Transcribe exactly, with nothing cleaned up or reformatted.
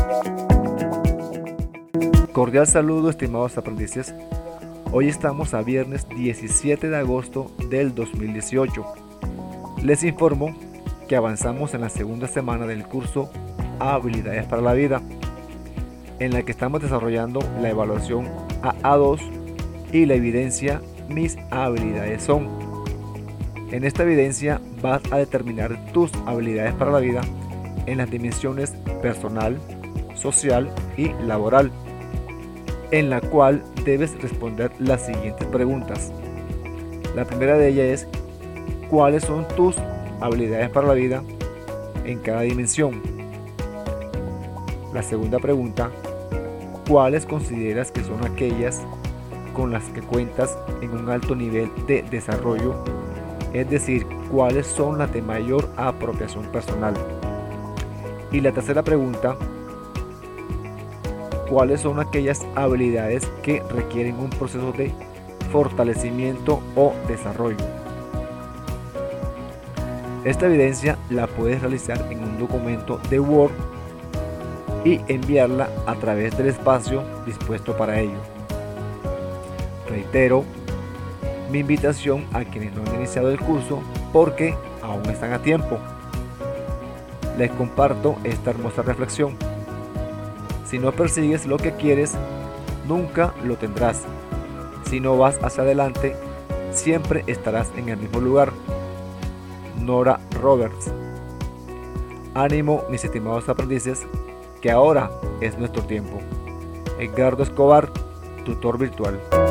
Cordial saludo, estimados aprendices. Hoy estamos a viernes diecisiete de agosto del dos mil dieciocho. Les informo que avanzamos en la segunda semana del curso Habilidades para la Vida, en la que estamos desarrollando la evaluación A A dos y la evidencia Mis habilidades son. En esta evidencia vas a determinar tus habilidades para la vida en las dimensiones personal, social y laboral, en la cual debes responder las siguientes preguntas. La primera de ellas es: ¿cuáles son tus habilidades para la vida en cada dimensión? La segunda pregunta: ¿cuáles consideras que son aquellas con las que cuentas en un alto nivel de desarrollo? Es decir, ¿cuáles son las de mayor apropiación personal? Y la tercera pregunta: ¿cuáles son aquellas habilidades que requieren un proceso de fortalecimiento o desarrollo? Esta evidencia la puedes realizar en un documento de Word y enviarla a través del espacio dispuesto para ello. Reitero mi invitación a quienes no han iniciado el curso porque aún están a tiempo. Les comparto esta hermosa reflexión: si no persigues lo que quieres, nunca lo tendrás. Si no vas hacia adelante, siempre estarás en el mismo lugar. Nora Roberts. Ánimo, mis estimados aprendices, que ahora es nuestro tiempo. Edgardo Escobar, tutor virtual.